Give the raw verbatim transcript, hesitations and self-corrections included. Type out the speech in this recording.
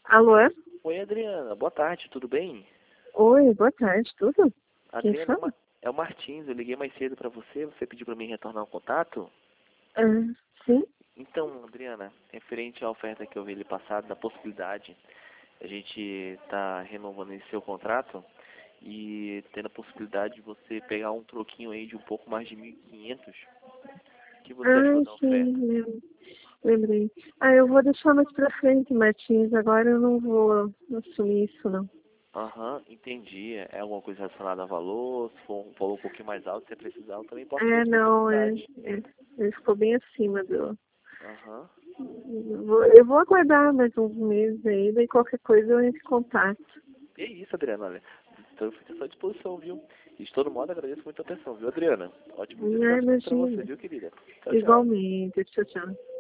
Alô? Oi, Adriana. Boa tarde, tudo bem? Oi, boa tarde, tudo? Quem Adriana, é o fala? Ma- é o Martins. Eu liguei mais cedo para você. Você pediu para mim retornar o contato? Ah, sim? Então, Adriana, referente à oferta que eu vi ali passado, da possibilidade, a gente está renovando esse seu contrato e tendo a possibilidade de você pegar um troquinho aí de um pouco mais de mil e quinhentos. O que você achou Ah, da oferta? sim, lem- lembrei. Ah, eu vou deixar mais pra frente, Martins. Agora eu não vou assumir isso, não. Aham, entendi. É alguma coisa relacionada a valor? Se for um valor um pouquinho mais alto, se você precisar, eu também posso ver É, não, é, disponibilidade. é. Ele ficou bem acima do... Aham. Eu vou, eu vou aguardar mais uns meses aí, daí qualquer coisa eu entro em contato. E é isso, Adriana, olha. Então eu fico à sua disposição, viu? E de todo modo agradeço muito a atenção, viu, Adriana? Ótimo Ah, descanso pra você, imagina. viu, querida? Tchau, tchau. Igualmente. Tchau, tchau.